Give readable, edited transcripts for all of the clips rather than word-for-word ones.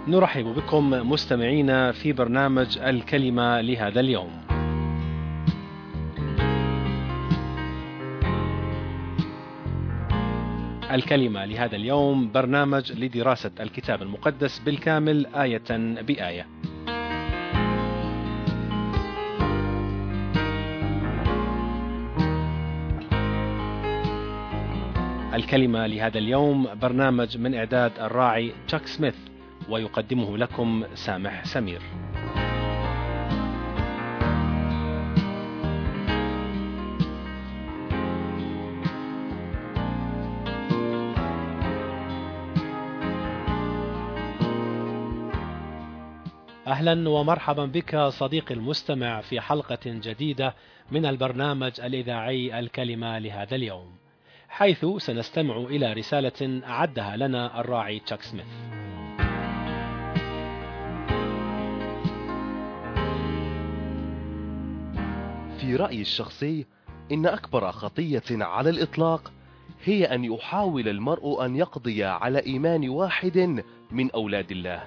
نرحب بكم مستمعينا في برنامج الكلمة لهذا اليوم. الكلمة لهذا اليوم برنامج لدراسة الكتاب المقدس بالكامل آية بآية. الكلمة لهذا اليوم برنامج من إعداد الراعي تشاك سميث، ويقدمه لكم سامح سمير. أهلا ومرحبا بك صديقي المستمع في حلقة جديدة من البرنامج الإذاعي الكلمة لهذا اليوم، حيث سنستمع إلى رسالة أعدها لنا الراعي تشاك سميث. في رأيي الشخصي، إن أكبر خطية على الإطلاق هي أن يحاول المرء أن يقضي على إيمان واحد من أولاد الله.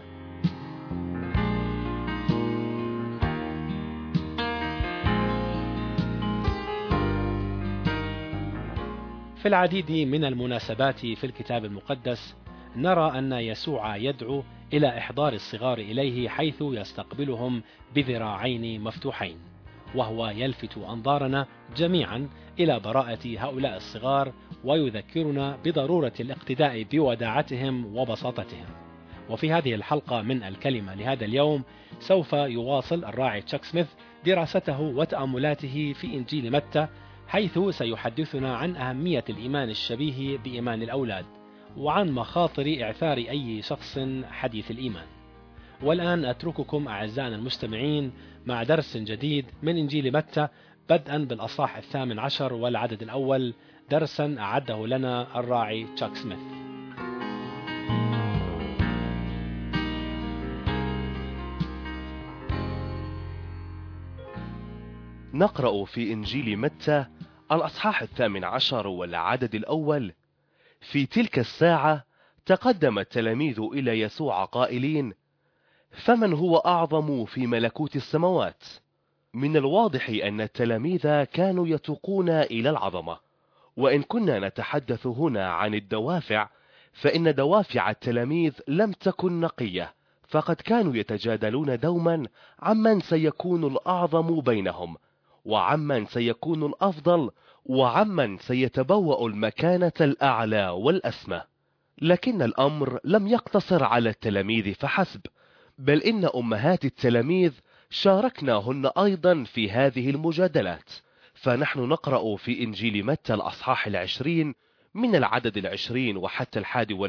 في العديد من المناسبات في الكتاب المقدس نرى أن يسوع يدعو إلى إحضار الصغار إليه، حيث يستقبلهم بذراعين مفتوحين، وهو يلفت أنظارنا جميعا إلى براءة هؤلاء الصغار، ويذكرنا بضرورة الاقتداء بوداعتهم وبساطتهم. وفي هذه الحلقة من الكلمة لهذا اليوم سوف يواصل الراعي تشاك سميث دراسته وتأملاته في إنجيل متى، حيث سيحدثنا عن أهمية الإيمان الشبيه بإيمان الأولاد، وعن مخاطر إعثار أي شخص حديث الإيمان. والآن أترككم أعزائنا المستمعين مع درس جديد من إنجيل متى، بدءا بالأصحاح 18 والعدد الأول، درسا أعده لنا الراعي تشاك سميث. نقرأ في إنجيل متى الأصحاح 18 والعدد الأول: في تلك الساعة تقدم التلاميذ إلى يسوع قائلين: فمن هو أعظم في ملكوت السماوات؟ من الواضح أن التلاميذ كانوا يتوقون إلى العظمة، وإن كنا نتحدث هنا عن الدوافع، فإن دوافع التلاميذ لم تكن نقية، فقد كانوا يتجادلون دوما عمن سيكون الأعظم بينهم، وعمن سيكون الأفضل، وعمن سيتبوأ المكانة الأعلى والأسمى. لكن الأمر لم يقتصر على التلاميذ فحسب، بل إن أمهات التلاميذ شاركناهن أيضا في هذه المجادلات. فنحن نقرأ في إنجيل متى الأصحاح 20 من العدد 20 وحتى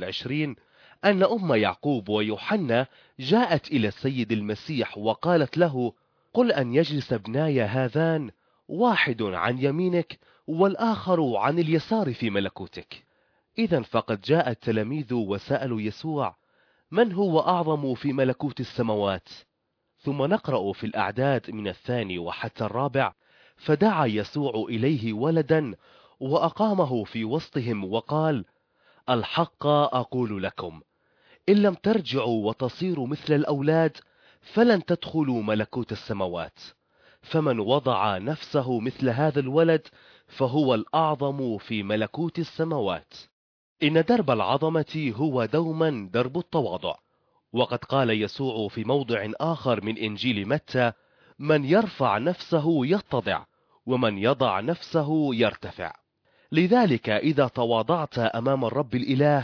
21 أن أم يعقوب ويوحنا جاءت إلى السيد المسيح وقالت له: قل أن يجلس ابناي هذان، واحد عن يمينك والآخر عن اليسار في ملكوتك. إذن فقد جاء التلاميذ وسألوا يسوع: من هو أعظم في ملكوت السماوات؟ ثم نقرأ في الأعداد من 2 وحتى 4: فدعا يسوع إليه ولدا وأقامه في وسطهم وقال: الحق أقول لكم، إن لم ترجعوا وتصيروا مثل الأولاد فلن تدخلوا ملكوت السماوات. فمن وضع نفسه مثل هذا الولد فهو الأعظم في ملكوت السماوات. إن درب العظمة هو دوما درب التواضع. وقد قال يسوع في موضع آخر من إنجيل متى: من يرفع نفسه يتضع، ومن يضع نفسه يرتفع. لذلك إذا تواضعت أمام الرب الإله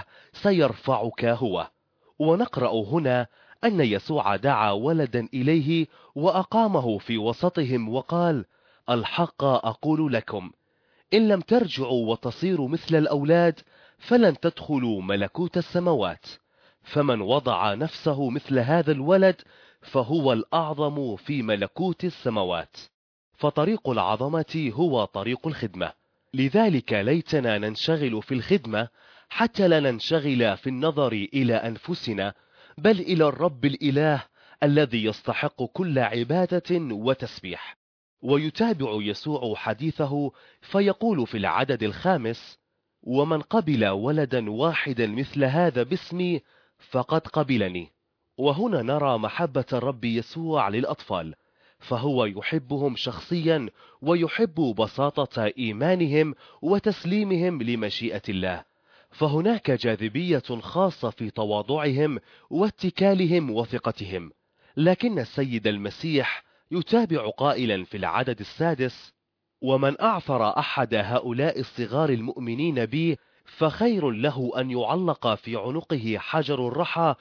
سيرفعك هو. ونقرأ هنا أن يسوع دعا ولدا إليه وأقامه في وسطهم وقال: الحق أقول لكم، إن لم ترجعوا وتصيروا مثل الأولاد فلن تدخلوا ملكوت السماوات. فمن وضع نفسه مثل هذا الولد فهو الأعظم في ملكوت السماوات. فطريق العظمة هو طريق الخدمة. لذلك ليتنا ننشغل في الخدمة حتى لا ننشغل في النظر إلى أنفسنا، بل إلى الرب الإله الذي يستحق كل عبادة وتسبيح. ويتابع يسوع حديثه فيقول في العدد 5: ومن قبل ولدا واحدا مثل هذا باسمي فقد قبلني، وهنا نرى محبة الرب يسوع للأطفال، فهو يحبهم شخصيا ويحب بساطة إيمانهم وتسليمهم لمشيئة الله، فهناك جاذبية خاصة في تواضعهم واتكالهم وثقتهم. لكن السيد المسيح يتابع قائلا في العدد 6: ومن أعثر أحد هؤلاء الصغار المؤمنين بي فخير له أن يعلق في عنقه حجر الرحى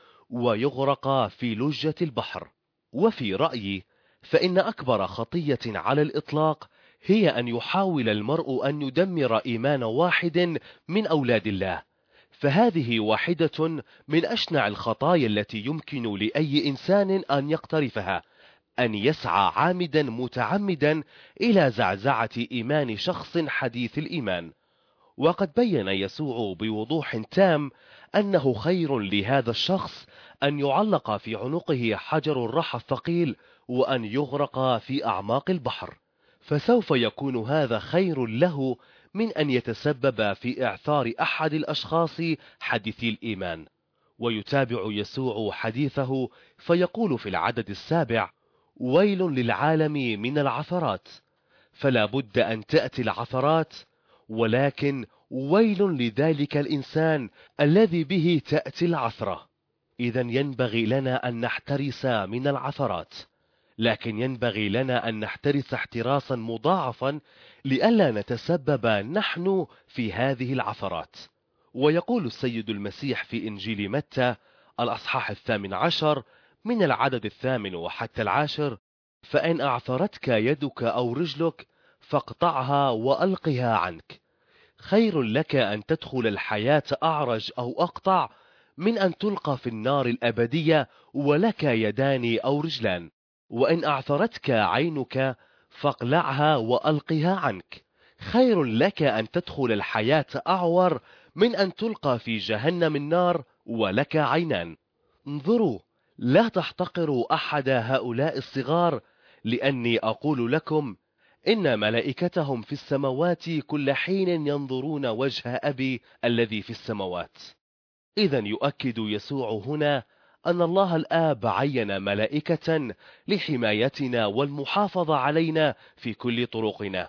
ويغرق في لجة البحر. وفي رأيي فإن أكبر خطية على الإطلاق هي أن يحاول المرء أن يدمر إيمان واحد من أولاد الله، فهذه واحدة من أشنع الخطايا التي يمكن لأي إنسان أن يقترفها، أن يسعى عامدا متعمدا إلى زعزعة إيمان شخص حديث الإيمان. وقد بين يسوع بوضوح تام أنه خير لهذا الشخص أن يعلق في عنقه حجر الرحى الثقيل وأن يغرق في أعماق البحر، فسوف يكون هذا خير له من أن يتسبب في إعثار أحد الأشخاص حديثي الإيمان. ويتابع يسوع حديثه فيقول في العدد 7: ويل للعالم من العثرات، فلا بد أن تأتي العثرات، ولكن ويل لذلك الإنسان الذي به تأتي العثرة. إذا ينبغي لنا أن نحترس من العثرات، لكن ينبغي لنا أن نحترس احتراسا مضاعفا لئلا نتسبب نحن في هذه العثرات. ويقول السيد المسيح في إنجيل متى الأصحاح 18 من العدد 8 وحتى 10: فإن أعثرتك يدك أو رجلك فاقطعها وألقها عنك، خير لك أن تدخل الحياة أعرج أو أقطع من أن تلقى في النار الأبدية ولك يدان أو رجلان. وإن أعثرتك عينك فاقلعها وألقها عنك، خير لك أن تدخل الحياة أعور من أن تلقى في جهنم النار ولك عينان. انظروا، لا تحتقروا أحد هؤلاء الصغار، لأني أقول لكم إن ملائكتهم في السماوات كل حين ينظرون وجه أبي الذي في السماوات. إذا يؤكد يسوع هنا أن الله الآب عين ملائكة لحمايتنا والمحافظة علينا في كل طرقنا،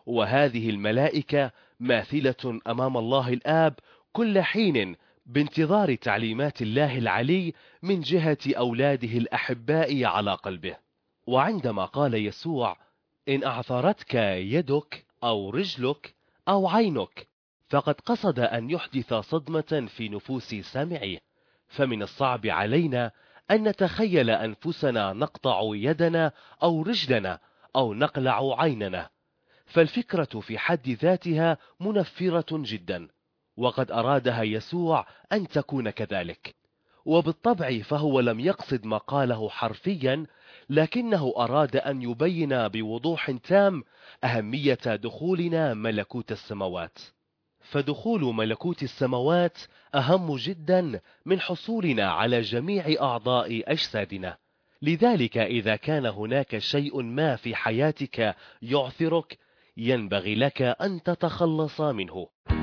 وهذه الملائكة ماثلة أمام الله الآب كل حين بانتظار تعليمات الله العلي من جهة أولاده الأحباء على قلبه. وعندما قال يسوع إن أعثرتك يدك أو رجلك أو عينك، فقد قصد أن يحدث صدمة في نفوس سامعيه، فمن الصعب علينا أن نتخيل أنفسنا نقطع يدنا أو رجلنا أو نقلع عيننا، فالفكرة في حد ذاتها منفرة جدا، وقد أرادها يسوع أن تكون كذلك. وبالطبع فهو لم يقصد ما قاله حرفيا، لكنه أراد أن يبين بوضوح تام أهمية دخولنا ملكوت السماوات، فدخول ملكوت السماوات أهم جدا من حصولنا على جميع أعضاء أجسادنا. لذلك إذا كان هناك شيء ما في حياتك يعثرك، ينبغي لك أن تتخلص منه.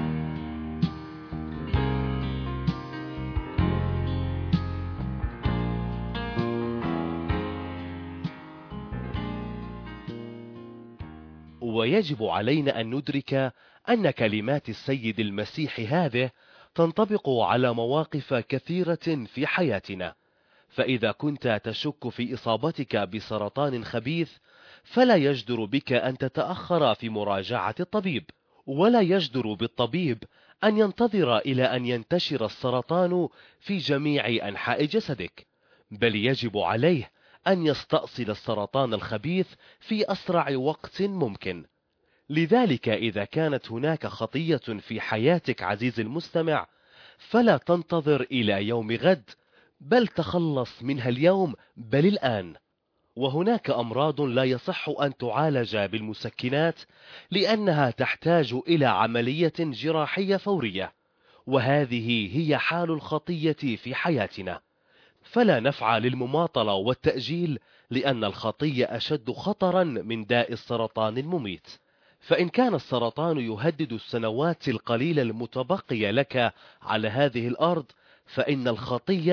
ويجب علينا أن ندرك أن كلمات السيد المسيح هذه تنطبق على مواقف كثيرة في حياتنا. فإذا كنت تشك في إصابتك بسرطان خبيث، فلا يجدر بك أن تتأخر في مراجعة الطبيب، ولا يجدر بالطبيب أن ينتظر إلى أن ينتشر السرطان في جميع أنحاء جسدك، بل يجب عليه أن يستأصل السرطان الخبيث في أسرع وقت ممكن. لذلك إذا كانت هناك خطية في حياتك عزيزي المستمع، فلا تنتظر إلى يوم غد، بل تخلص منها اليوم، بل الآن. وهناك أمراض لا يصح أن تعالج بالمسكنات، لأنها تحتاج إلى عملية جراحية فورية، وهذه هي حال الخطية في حياتنا. فلا نفع للمماطلة والتأجيل، لأن الخطية أشد خطرا من داء السرطان المميت. فإن كان السرطان يهدد السنوات القليلة المتبقية لك على هذه الأرض، فإن الخطية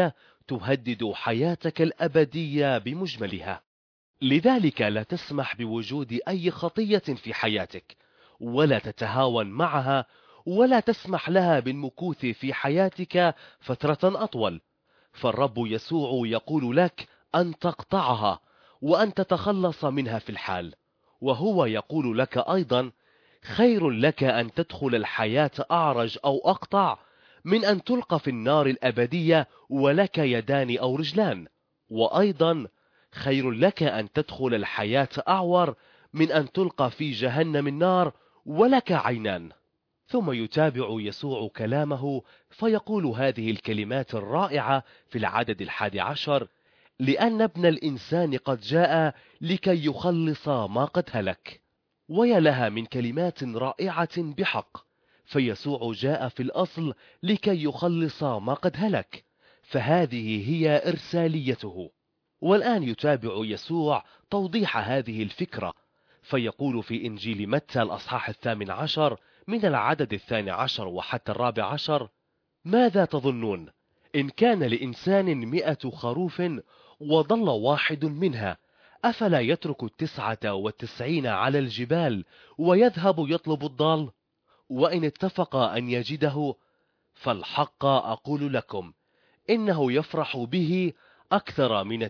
تهدد حياتك الأبدية بمجملها. لذلك لا تسمح بوجود أي خطية في حياتك، ولا تتهاون معها، ولا تسمح لها بالمكوث في حياتك فترة أطول. فالرب يسوع يقول لك أن تقطعها وأن تتخلص منها في الحال. وهو يقول لك أيضا: خير لك أن تدخل الحياة أعرج أو أقطع من أن تلقى في النار الأبدية ولك يدان أو رجلان. وأيضا خير لك أن تدخل الحياة أعور من أن تلقى في جهنم النار ولك عينان. ثم يتابع يسوع كلامه فيقول هذه الكلمات الرائعة في العدد 11: لأن ابن الإنسان قد جاء لكي يخلص ما قد هلك. ويا لها من كلمات رائعة بحق، فيسوع جاء في الأصل لكي يخلص ما قد هلك، فهذه هي إرساليته. والآن يتابع يسوع توضيح هذه الفكرة، فيقول في إنجيل متى الأصحاح 18 من العدد 12 وحتى 14: ماذا تظنون؟ إن كان لإنسان 100 خروف وضل واحد منها، أفلا يترك 99 على الجبال ويذهب يطلب الضال؟ وإن اتفق أن يجده، فالحق أقول لكم إنه يفرح به أكثر من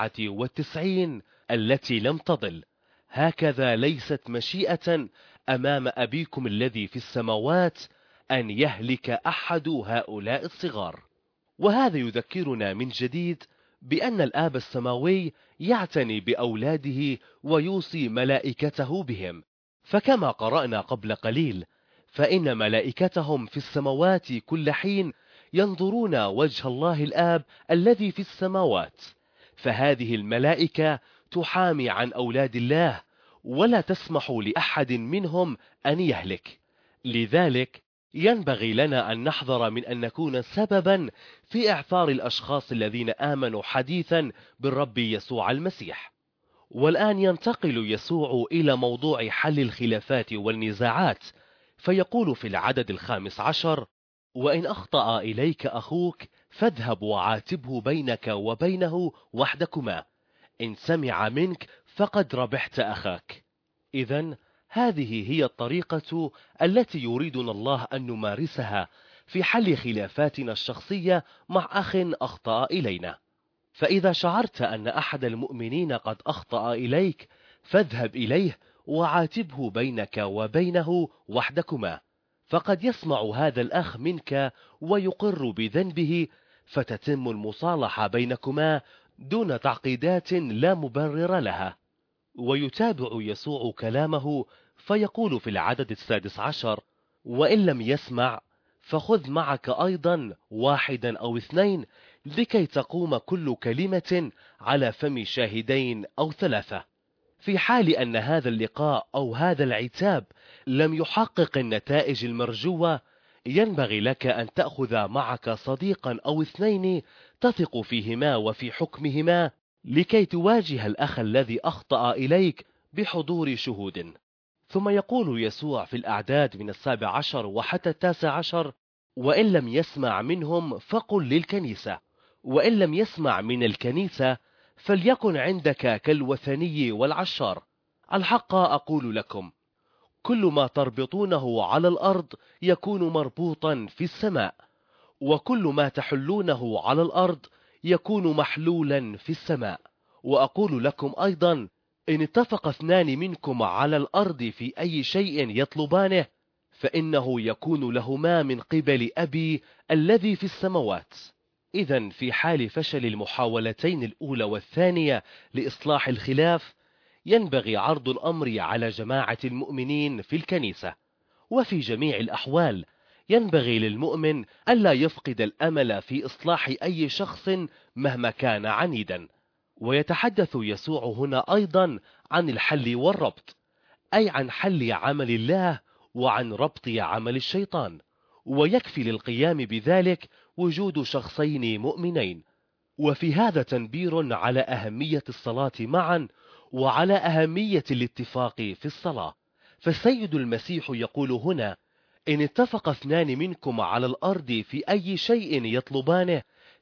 99 التي لم تضل. هكذا ليست مشيئة أمام أبيكم الذي في السماوات أن يهلك أحد هؤلاء الصغار. وهذا يذكرنا من جديد بأن الآب السماوي يعتني بأولاده ويوصي ملائكته بهم، فكما قرأنا قبل قليل فإن ملائكتهم في السماوات كل حين ينظرون وجه الله الآب الذي في السماوات. فهذه الملائكة تحامي عن أولاد الله ولا تسمح لأحد منهم أن يهلك. لذلك ينبغي لنا أن نحذر من أن نكون سببا في إعثار الأشخاص الذين آمنوا حديثا بالرب يسوع المسيح. والآن ينتقل يسوع إلى موضوع حل الخلافات والنزاعات، فيقول في العدد 15: وإن أخطأ إليك أخوك فاذهب وعاتبه بينك وبينه وحدكما، إن سمع منك فقد ربحت أخاك. إذن هذه هي الطريقة التي يريدنا الله أن نمارسها في حل خلافاتنا الشخصية مع أخ أخطأ إلينا. فإذا شعرت أن أحد المؤمنين قد أخطأ إليك، فاذهب إليه وعاتبه بينك وبينه وحدكما، فقد يسمع هذا الأخ منك ويقر بذنبه، فتتم المصالحة بينكما دون تعقيدات لا مبرر لها. ويتابع يسوع كلامه فيقول في العدد 16: وإن لم يسمع فخذ معك أيضا 1 أو 2 لكي تقوم كل كلمة على فم 2 أو 3. في حال أن هذا اللقاء أو هذا العتاب لم يحقق النتائج المرجوة، ينبغي لك أن تأخذ معك صديقا أو 2 تثق فيهما وفي حكمهما، لكي تواجه الأخ الذي أخطأ إليك بحضور شهود. ثم يقول يسوع في الأعداد من 17 وحتى 19: وإن لم يسمع منهم فقل للكنيسة، وإن لم يسمع من الكنيسة فليكن عندك كالوثني والعشار. الحق أقول لكم، كل ما تربطونه على الأرض يكون مربوطا في السماء، وكل ما تحلونه على الأرض يكون محلولا في السماء. وأقول لكم أيضا، إن اتفق 2 منكم على الأرض في أي شيء يطلبانه، فإنه يكون لهما من قبل أبي الذي في السماوات. إذن في حال فشل المحاولتين الأولى والثانية لإصلاح الخلاف، ينبغي عرض الأمر على جماعة المؤمنين في الكنيسة. وفي جميع الأحوال ينبغي للمؤمن ألا يفقد الأمل في إصلاح أي شخص مهما كان عنيدا. ويتحدث يسوع هنا أيضا عن الحل والربط، أي عن حل عمل الله وعن ربط عمل الشيطان. ويكفي للقيام بذلك وجود شخصين مؤمنين. وفي هذا تنبير على أهمية الصلاة معا وعلى أهمية الاتفاق في الصلاة. فالسيد المسيح يقول هنا: إن اتفق 2 منكم على الأرض في أي شيء يطلبانه،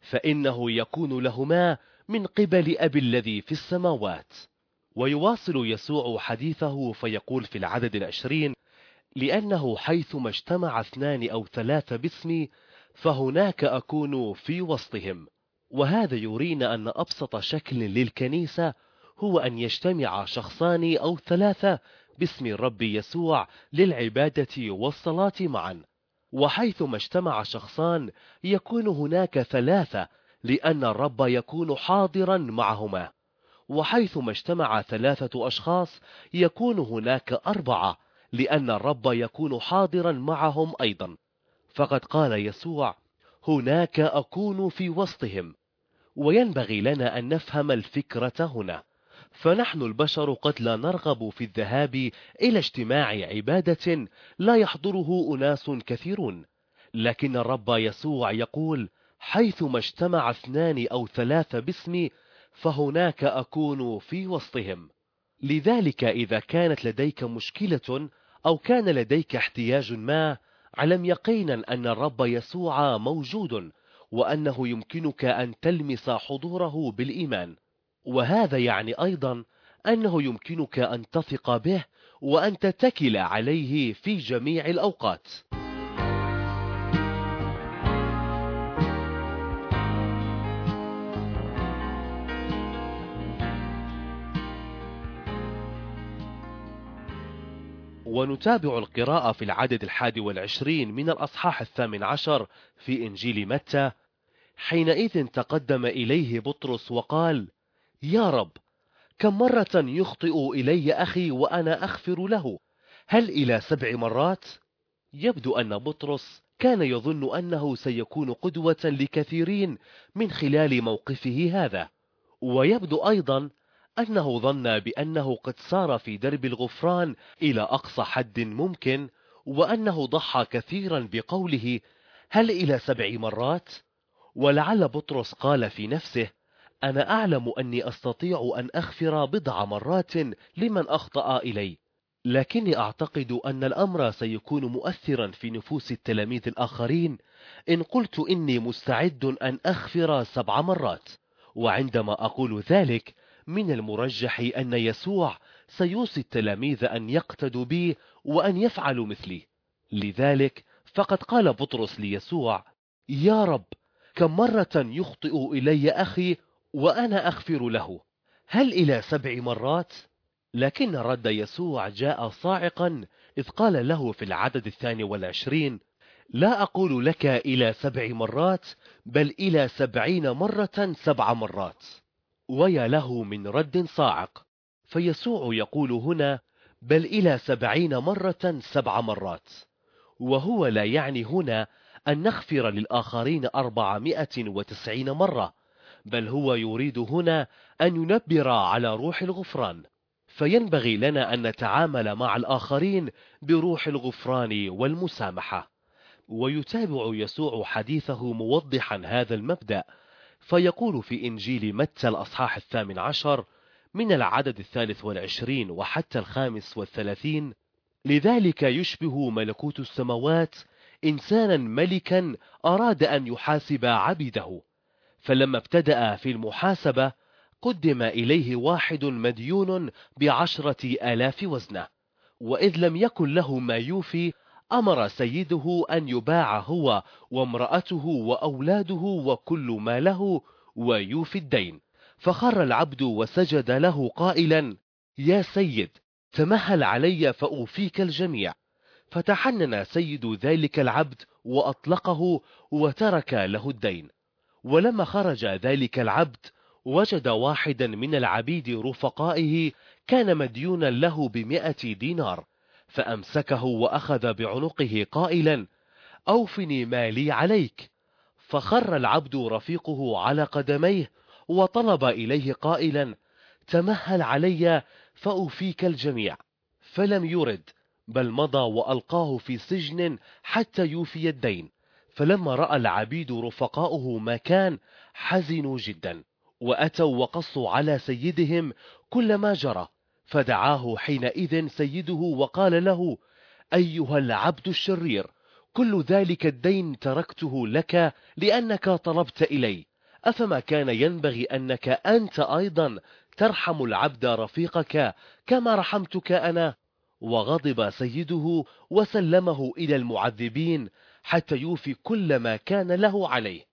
فإنه يكون لهما من قبل أبي الذي في السماوات. ويواصل يسوع حديثه فيقول في العدد 20: لأنه حيثما اجتمع 2 أو 3 باسمي فهناك أكون في وسطهم. وهذا يرينا أن أبسط شكل للكنيسة هو أن يجتمع 2 أو 3 باسم الرب يسوع للعبادة والصلاة معا. وحيثما اجتمع 2 يكون هناك 3 لأن الرب يكون حاضرا معهما. وحيثما اجتمع 3 أشخاص يكون هناك 4 لأن الرب يكون حاضرا معهم أيضا. فقد قال يسوع: هناك أكون في وسطهم. وينبغي لنا أن نفهم الفكرة هنا، فنحن البشر قد لا نرغب في الذهاب إلى اجتماع عبادة لا يحضره أناس كثيرون، لكن الرب يسوع يقول: حيثما اجتمع 2 أو 3 باسمي فهناك أكون في وسطهم. لذلك إذا كانت لديك مشكلة أو كان لديك احتياج ما، علم يقينا أن الرب يسوع موجود، وأنه يمكنك أن تلمس حضوره بالإيمان. وهذا يعني أيضا أنه يمكنك أن تثق به وأن تتكل عليه في جميع الأوقات. ونتابع القراءة في العدد 21 من الأصحاح 18 في إنجيل متى. حينئذ تقدم إليه بطرس وقال: يا رب، كم مرة يخطئ إلي أخي وأنا أغفر له؟ هل إلى 7 مرات؟ يبدو أن بطرس كان يظن أنه سيكون قدوة لكثيرين من خلال موقفه هذا، ويبدو أيضا أنه ظن بأنه قد سار في درب الغفران إلى أقصى حد ممكن، وأنه ضحى كثيرا بقوله: هل إلى 7 مرات؟ ولعل بطرس قال في نفسه: أنا أعلم أني أستطيع أن أغفر 10 مرات لمن أخطأ إلي، لكني أعتقد أن الأمر سيكون مؤثرا في نفوس التلاميذ الآخرين إن قلت إني مستعد أن أغفر 7 مرات. وعندما أقول ذلك من المرجح أن يسوع سيوصي التلاميذ أن يقتدوا بي وأن يفعلوا مثلي. لذلك فقد قال بطرس ليسوع: يا رب، كم مرة يخطئ إلي أخي وأنا أغفر له؟ هل إلى 7 مرات؟ لكن رد يسوع جاء صاعقا، إذ قال له في العدد 22: لا أقول لك إلى 7 مرات، بل إلى 70 مرة 7 مرات. ويا له من رد صاعق. فيسوع يقول هنا: بل إلى 70 مرة 7 مرات. وهو لا يعني هنا أن نغفر للآخرين 490 مرة، بل هو يريد هنا أن ينبر على روح الغفران. فينبغي لنا أن نتعامل مع الآخرين بروح الغفران والمسامحة. ويتابع يسوع حديثه موضحا هذا المبدأ، فيقول في إنجيل متى الأصحاح 18 من العدد 23 وحتى 35: لذلك يشبه ملكوت السماوات إنسانا ملكا أراد أن يحاسب عبيده، فلما ابتدأ في المحاسبة قدم إليه واحد مديون ب10,000 وزنة، وإذ لم يكن له ما يوفي أمر سيده أن يباع هو وامرأته وأولاده وكل ما له ويوفي الدين. فخر العبد وسجد له قائلا: يا سيد، تمهل علي فأوفيك الجميع. فتحنن سيد ذلك العبد وأطلقه وترك له الدين. ولما خرج ذلك العبد وجد واحدا من العبيد رفقائه كان مديونا له ب100 دينار، فأمسكه وأخذ بعنقه قائلا: أوفني ما لي عليك. فخر العبد رفيقه على قدميه وطلب إليه قائلا: تمهل علي فأوفيك الجميع. فلم يرد، بل مضى وألقاه في سجن حتى يوفي الدين. فلما رأى العبيد رفقاؤه ما كان حزنوا جدا، وأتوا وقصوا على سيدهم كل ما جرى. فدعاه حينئذ سيده وقال له: أيها العبد الشرير، كل ذلك الدين تركته لك لأنك طلبت إلي، أفما كان ينبغي أنك أنت أيضا ترحم العبد رفيقك كما رحمتك أنا؟ وغضب سيده وسلمه إلى المعذبين حتى يوفي كل ما كان له عليه.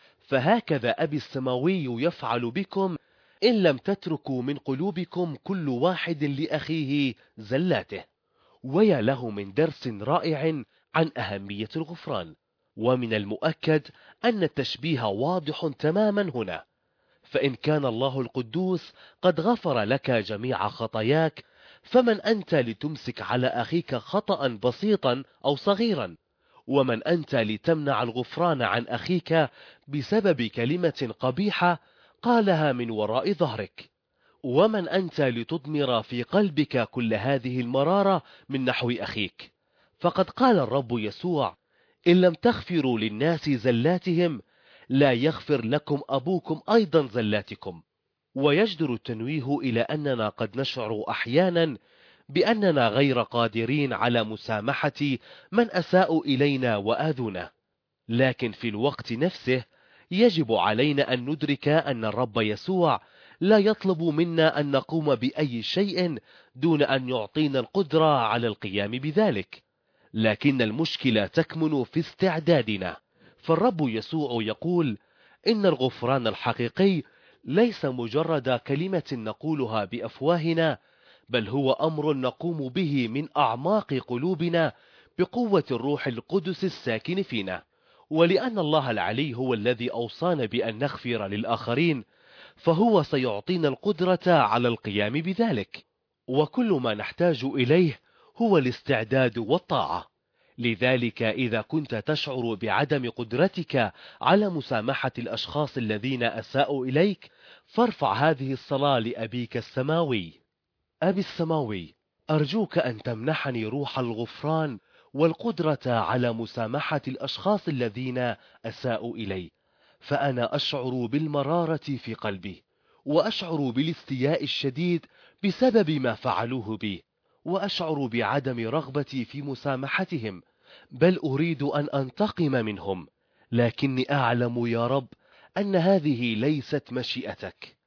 فهكذا أبي السماوي يفعل بكم إن لم تتركوا من قلوبكم كل واحد لأخيه زلاته. ويا له من درس رائع عن أهمية الغفران. ومن المؤكد أن التشبيه واضح تماما هنا، فإن كان الله القدوس قد غفر لك جميع خطاياك، فمن أنت لتمسك على أخيك خطأ بسيطا أو صغيرا؟ ومن أنت لتمنع الغفران عن أخيك بسبب كلمة قبيحة قالها من وراء ظهرك؟ ومن أنت لتضمر في قلبك كل هذه المرارة من نحو أخيك؟ فقد قال الرب يسوع: إن لم تغفروا للناس زلاتهم لا يغفر لكم أبوكم أيضا زلاتكم. ويجدر التنويه إلى أننا قد نشعر أحيانا بأننا غير قادرين على مسامحة من أساءوا إلينا وآذونا، لكن في الوقت نفسه يجب علينا أن ندرك أن الرب يسوع لا يطلب منا أن نقوم بأي شيء دون أن يعطينا القدرة على القيام بذلك، لكن المشكلة تكمن في استعدادنا. فالرب يسوع يقول إن الغفران الحقيقي ليس مجرد كلمة نقولها بأفواهنا، بل هو أمر نقوم به من أعماق قلوبنا بقوة الروح القدس الساكن فينا. ولأن الله العلي هو الذي أوصانا بأن نغفر للآخرين، فهو سيعطينا القدرة على القيام بذلك، وكل ما نحتاج إليه هو الاستعداد والطاعة. لذلك إذا كنت تشعر بعدم قدرتك على مسامحة الأشخاص الذين أساءوا إليك، فارفع هذه الصلاة لأبيك السماوي: أبي السماوي، أرجوك أن تمنحني روح الغفران والقدرة على مسامحة الأشخاص الذين أساءوا إلي، فأنا أشعر بالمرارة في قلبي، وأشعر بالاستياء الشديد بسبب ما فعلوه بي، وأشعر بعدم رغبتي في مسامحتهم، بل أريد أن أنتقم منهم، لكني أعلم يا رب أن هذه ليست مشيئتك.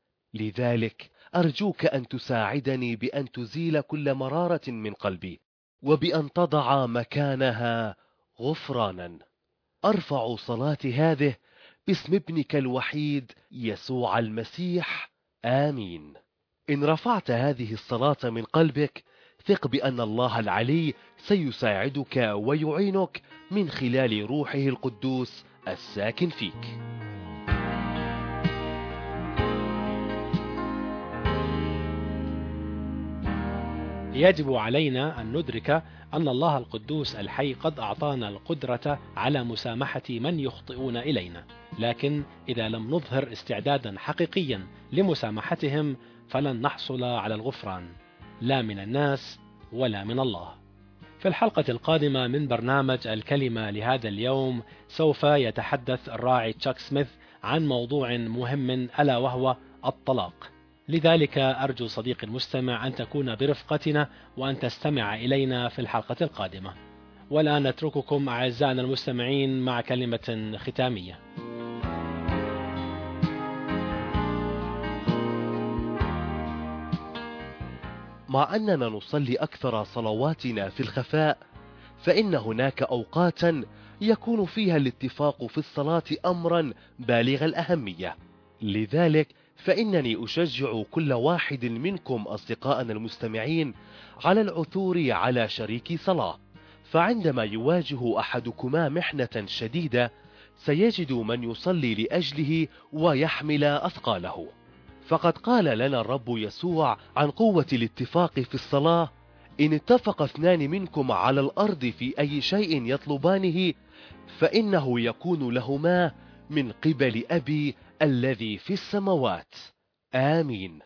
لذلك أرجوك أن تساعدني بأن تزيل كل مرارة من قلبي، وبأن تضع مكانها غفرانا. أرفع صلاتي هذه باسم ابنك الوحيد يسوع المسيح، آمين. إن رفعت هذه الصلاة من قلبك، ثق بأن الله العلي سيساعدك ويعينك من خلال روحه القدوس الساكن فيك. يجب علينا أن ندرك أن الله القدوس الحي قد أعطانا القدرة على مسامحة من يخطئون إلينا، لكن إذا لم نظهر استعدادا حقيقيا لمسامحتهم فلن نحصل على الغفران، لا من الناس ولا من الله. في الحلقة القادمة من برنامج الكلمة لهذا اليوم سوف يتحدث الراعي تشاك سميث عن موضوع مهم ألا وهو الطلاق. لذلك أرجو صديقي المستمع أن تكون برفقتنا وأن تستمع إلينا في الحلقة القادمة. والآن نترككم أعزائنا المستمعين مع كلمة ختامية. مع أننا نصلي أكثر صلواتنا في الخفاء، فإن هناك أوقاتا يكون فيها الاتفاق في الصلاة أمرا بالغ الأهمية. لذلك فإنني أشجع كل واحد منكم أصدقائنا المستمعين على العثور على شريك صلاة، فعندما يواجه أحدكما محنة شديدة سيجد من يصلي لأجله ويحمل أثقاله. فقد قال لنا الرب يسوع عن قوة الاتفاق في الصلاة: إن اتفق اثنان منكم على الأرض في أي شيء يطلبانه فإنه يكون لهما من قبل أبي الذي في السماوات، آمين.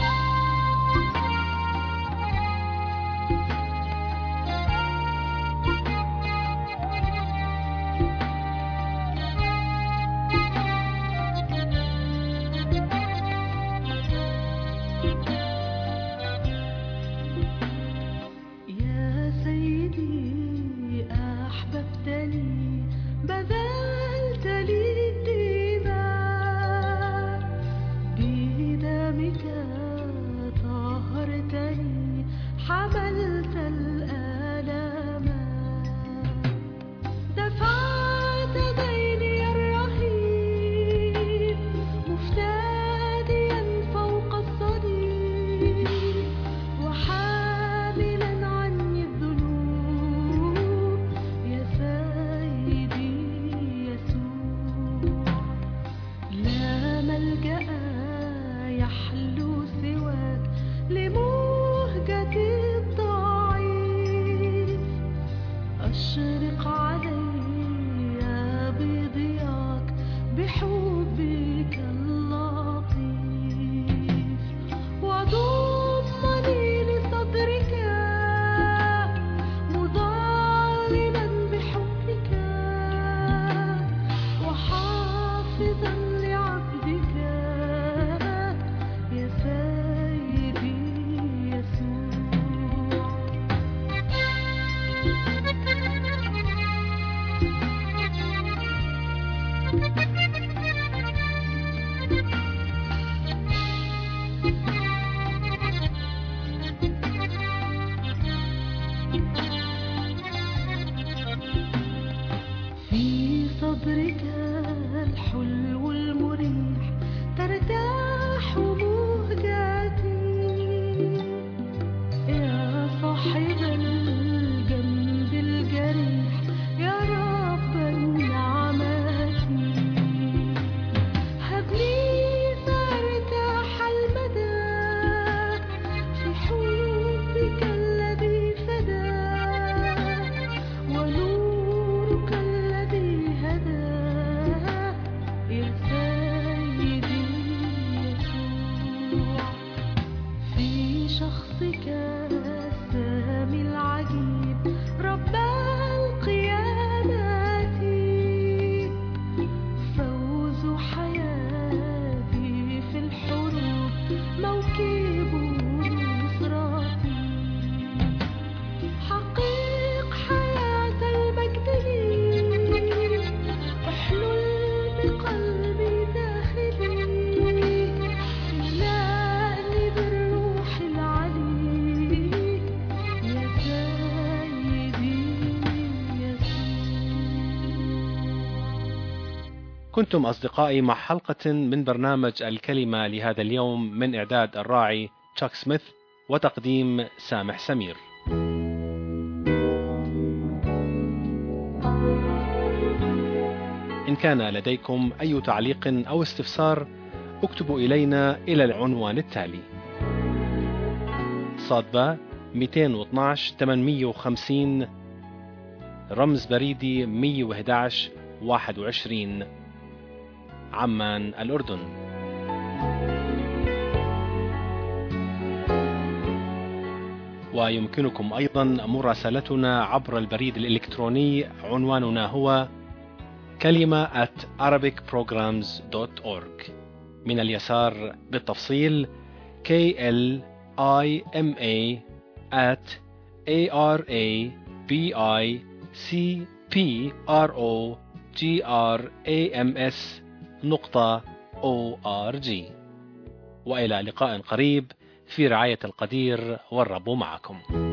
يا سيدي أحببتني، بذلت لي الدماء، أشرق علي بضياك بحبك اللطيف وضمني لصدرك مضللا بحبك وحافظا لعبدك يا سيدي يسوع. في صدرك الحلو المريح ترتاح مهجتي يا صاحب الجنب الجريح يا رب نعمتي. هبني فارتاح المدى في حبك الذي فدى ونورك الذي هدى يا سيدي يسوع. في شخصك السامي العجيب رب القيامات فوز حياتي في الحروب موكب نصرتي. حقق حياة المجد لي احلل بقلبي داخلي املأني بالروح العلي يا سيدي يسوع. كنتم أصدقائي مع حلقة من برنامج الكلمة لهذا اليوم من إعداد الراعي تشاك سميث وتقديم سامح سمير. إن كان لديكم أي تعليق أو استفسار اكتبوا إلينا إلى العنوان التالي: صادبة 212 850 رمز بريدي 111 21 عمان الأردن. ويمكنكم أيضا مراسلتنا عبر البريد الإلكتروني. عنواننا هو كلمة @arabicprograms.org. من اليسار بالتفصيل KLIMA@arabicprograms.org. وإلى لقاء قريب في رعاية القدير والرب معكم.